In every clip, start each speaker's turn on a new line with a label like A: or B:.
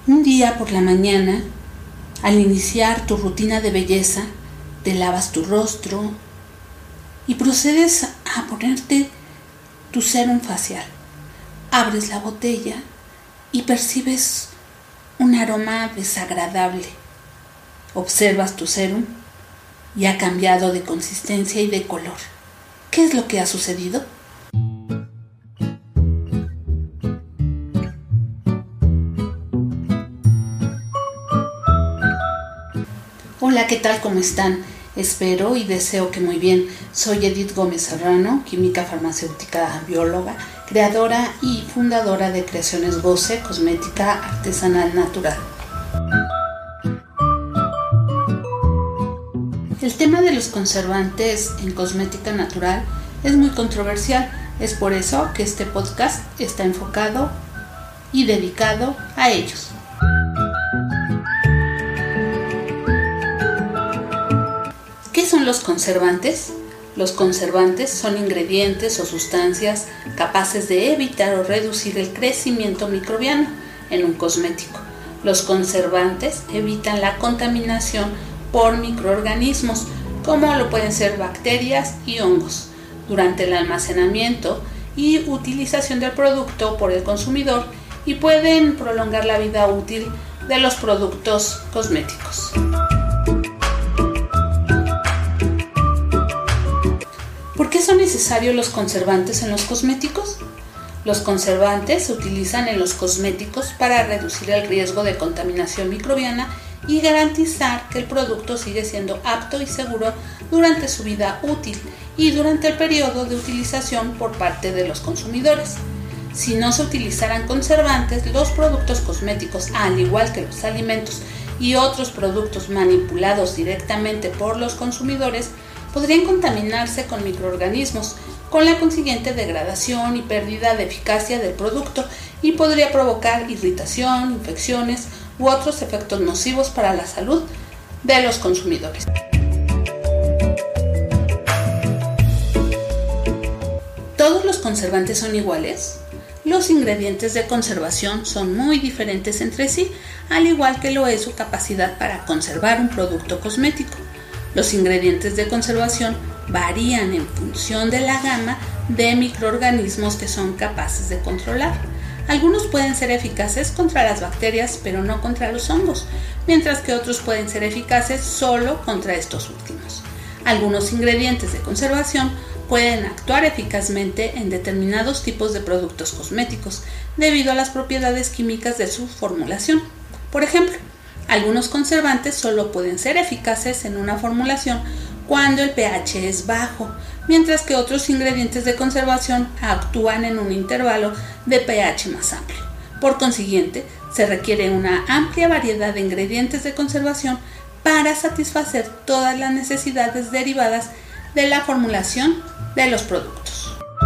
A: Un día por la mañana, al iniciar tu rutina de belleza, te lavas tu rostro y procedes a ponerte tu sérum facial. Abres la botella y percibes un aroma desagradable. Observas tu sérum y ha cambiado de consistencia y de color. ¿Qué es lo que ha sucedido? Hola, ¿qué tal? ¿Cómo están? Espero y deseo que muy bien. Soy Edith Gómez Serrano, química farmacéutica bióloga, creadora y fundadora de Creaciones Goce, cosmética artesanal natural. El tema de los conservantes en cosmética natural es muy controversial. Es por eso que este podcast está enfocado y dedicado a ellos. ¿Qué son los conservantes? Los conservantes son ingredientes o sustancias capaces de evitar o reducir el crecimiento microbiano en un cosmético. Los conservantes evitan la contaminación por microorganismos, como lo pueden ser bacterias y hongos, durante el almacenamiento y utilización del producto por el consumidor, y pueden prolongar la vida útil de los productos cosméticos. ¿Por qué son necesarios los conservantes en los cosméticos? Los conservantes se utilizan en los cosméticos para reducir el riesgo de contaminación microbiana y garantizar que el producto sigue siendo apto y seguro durante su vida útil y durante el periodo de utilización por parte de los consumidores. Si no se utilizaran conservantes, los productos cosméticos, al igual que los alimentos y otros productos manipulados directamente por los consumidores, podrían contaminarse con microorganismos, con la consiguiente degradación y pérdida de eficacia del producto, y podría provocar irritación, infecciones u otros efectos nocivos para la salud de los consumidores. ¿Todos los conservantes son iguales? Los ingredientes de conservación son muy diferentes entre sí, al igual que lo es su capacidad para conservar un producto cosmético. Los ingredientes de conservación varían en función de la gama de microorganismos que son capaces de controlar. Algunos pueden ser eficaces contra las bacterias, pero no contra los hongos, mientras que otros pueden ser eficaces solo contra estos últimos. Algunos ingredientes de conservación pueden actuar eficazmente en determinados tipos de productos cosméticos, debido a las propiedades químicas de su formulación. Por ejemplo, algunos conservantes solo pueden ser eficaces en una formulación cuando el pH es bajo, mientras que otros ingredientes de conservación actúan en un intervalo de pH más amplio. Por consiguiente, se requiere una amplia variedad de ingredientes de conservación para satisfacer todas las necesidades derivadas de la formulación de los productos.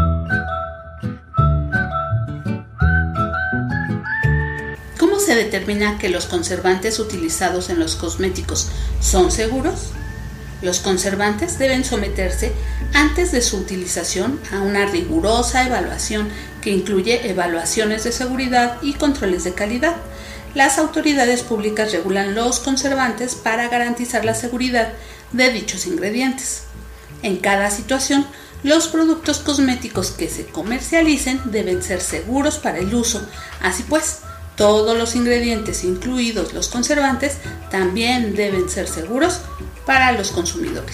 A: ¿Cómo se determina que los conservantes utilizados en los cosméticos son seguros? Los conservantes deben someterse antes de su utilización a una rigurosa evaluación que incluye evaluaciones de seguridad y controles de calidad. Las autoridades públicas regulan los conservantes para garantizar la seguridad de dichos ingredientes. En cada situación, los productos cosméticos que se comercialicen deben ser seguros para el uso. Así pues, todos los ingredientes, incluidos los conservantes, también deben ser seguros para los consumidores.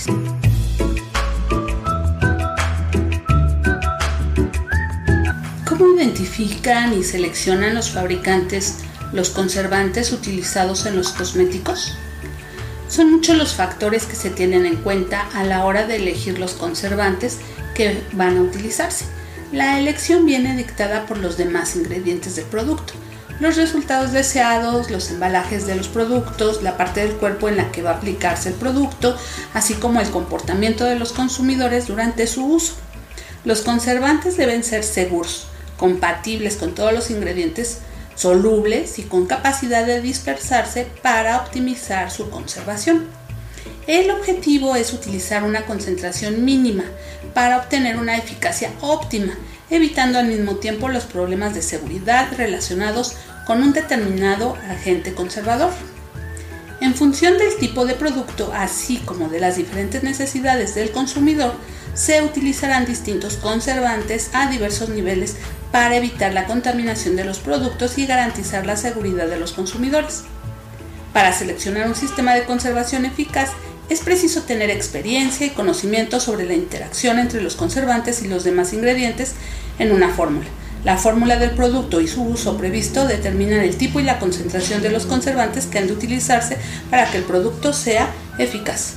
A: ¿Cómo identifican y seleccionan los fabricantes los conservantes utilizados en los cosméticos? Son muchos los factores que se tienen en cuenta a la hora de elegir los conservantes que van a utilizarse. La elección viene dictada por los demás ingredientes del producto, los resultados deseados, los embalajes de los productos, la parte del cuerpo en la que va a aplicarse el producto, así como el comportamiento de los consumidores durante su uso. Los conservantes deben ser seguros, compatibles con todos los ingredientes, solubles y con capacidad de dispersarse para optimizar su conservación. El objetivo es utilizar una concentración mínima para obtener una eficacia óptima, evitando al mismo tiempo los problemas de seguridad relacionados con un determinado agente conservador. En función del tipo de producto, así como de las diferentes necesidades del consumidor, se utilizarán distintos conservantes a diversos niveles para evitar la contaminación de los productos y garantizar la seguridad de los consumidores. Para seleccionar un sistema de conservación eficaz, es preciso tener experiencia y conocimiento sobre la interacción entre los conservantes y los demás ingredientes en una fórmula. La fórmula del producto y su uso previsto determinan el tipo y la concentración de los conservantes que han de utilizarse para que el producto sea eficaz.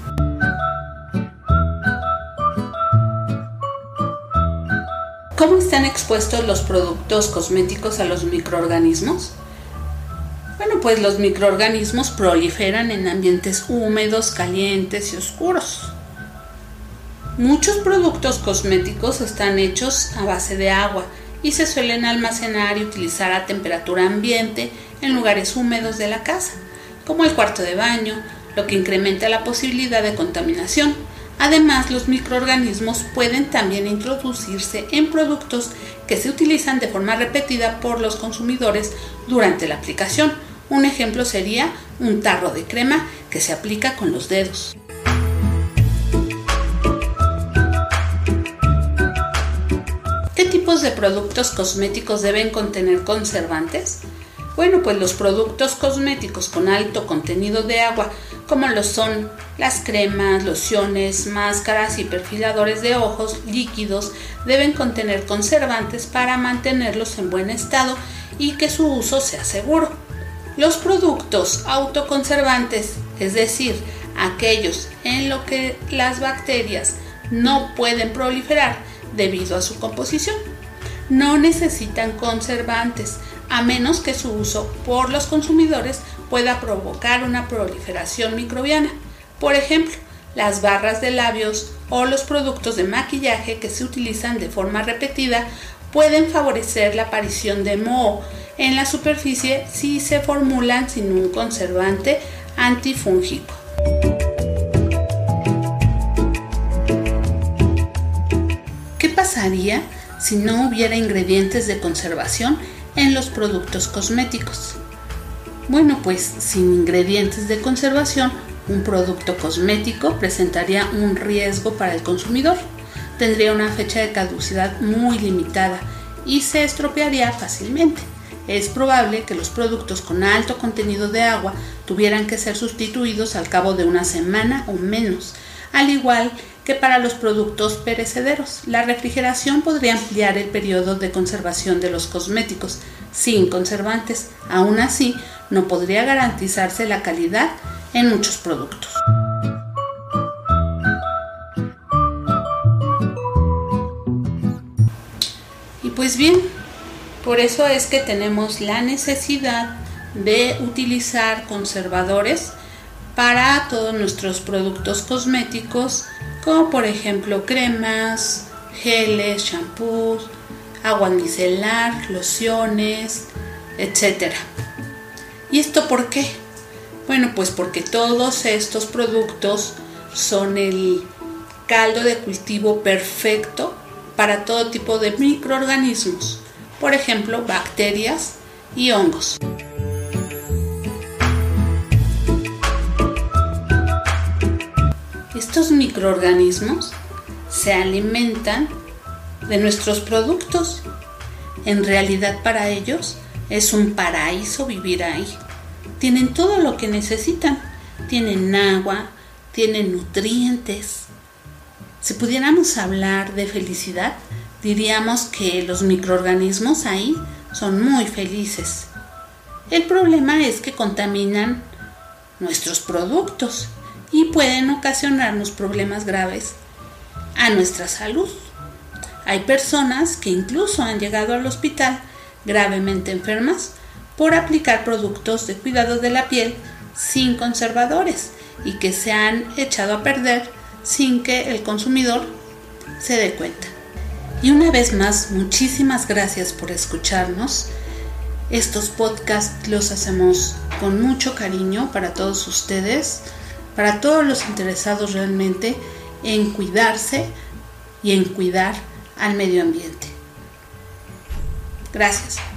A: ¿Cómo están expuestos los productos cosméticos a los microorganismos? Bueno, pues los microorganismos proliferan en ambientes húmedos, calientes y oscuros. Muchos productos cosméticos están hechos a base de agua y se suelen almacenar y utilizar a temperatura ambiente en lugares húmedos de la casa, como el cuarto de baño, lo que incrementa la posibilidad de contaminación. Además, los microorganismos pueden también introducirse en productos que se utilizan de forma repetida por los consumidores durante la aplicación. Un ejemplo sería un tarro de crema que se aplica con los dedos. ¿Qué tipos de productos cosméticos deben contener conservantes? Bueno, pues los productos cosméticos con alto contenido de agua, como lo son las cremas, lociones, máscaras y perfiladores de ojos líquidos, deben contener conservantes para mantenerlos en buen estado y que su uso sea seguro. Los productos autoconservantes, es decir, aquellos en los que las bacterias no pueden proliferar debido a su composición, no necesitan conservantes, a menos que su uso por los consumidores pueda provocar una proliferación microbiana. Por ejemplo, las barras de labios o los productos de maquillaje que se utilizan de forma repetida pueden favorecer la aparición de moho en la superficie si se formulan sin un conservante antifúngico. ¿Qué pasaría si no hubiera ingredientes de conservación en los productos cosméticos? Bueno, pues sin ingredientes de conservación, un producto cosmético presentaría un riesgo para el consumidor. Tendría una fecha de caducidad muy limitada y se estropearía fácilmente. Es probable que los productos con alto contenido de agua tuvieran que ser sustituidos al cabo de una semana o menos, al igual que para los productos perecederos. La refrigeración podría ampliar el periodo de conservación de los cosméticos sin conservantes. Aún así, no podría garantizarse la calidad en muchos productos. Y pues bien, por eso es que tenemos la necesidad de utilizar conservadores para todos nuestros productos cosméticos, como por ejemplo cremas, geles, shampoos, agua micelar, lociones, etc. ¿Y esto por qué? Bueno, pues porque todos estos productos son el caldo de cultivo perfecto para todo tipo de microorganismos, por ejemplo, bacterias y hongos. Estos microorganismos se alimentan de nuestros productos. En realidad, para ellos es un paraíso vivir ahí. Tienen todo lo que necesitan. Tienen agua, tienen nutrientes. Si pudiéramos hablar de felicidad, diríamos que los microorganismos ahí son muy felices. El problema es que contaminan nuestros productos y pueden ocasionarnos problemas graves a nuestra salud. Hay personas que incluso han llegado al hospital gravemente enfermas por aplicar productos de cuidado de la piel sin conservadores y que se han echado a perder sin que el consumidor se dé cuenta. Y una vez más, muchísimas gracias por escucharnos. Estos podcasts los hacemos con mucho cariño para todos ustedes, para todos los interesados realmente en cuidarse y en cuidar al medio ambiente. Gracias.